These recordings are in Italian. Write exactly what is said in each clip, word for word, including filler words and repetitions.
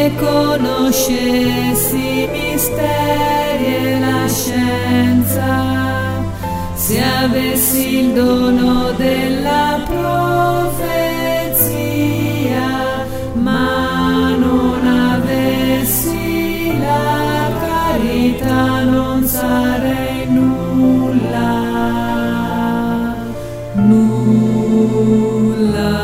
se conoscessi i misteri e la scienza, se avessi il dono della profezia, ma non avessi la carità, non sarei nulla, nulla.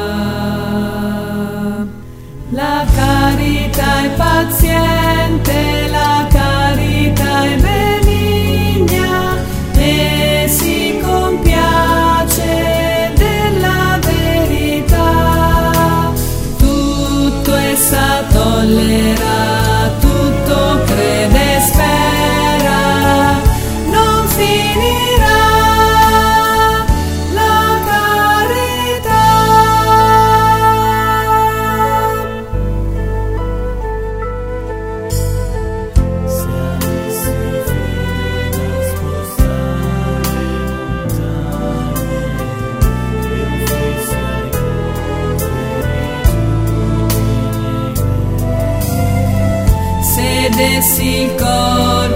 La carità è paziente, la carità è benigna e si compiace della verità. Tutto essa tollera, tutto crede e spera, non finirà la carità. Se avessi fede da spostare montagne e offrissi ai poveri tutti i miei beni, se dessi il cor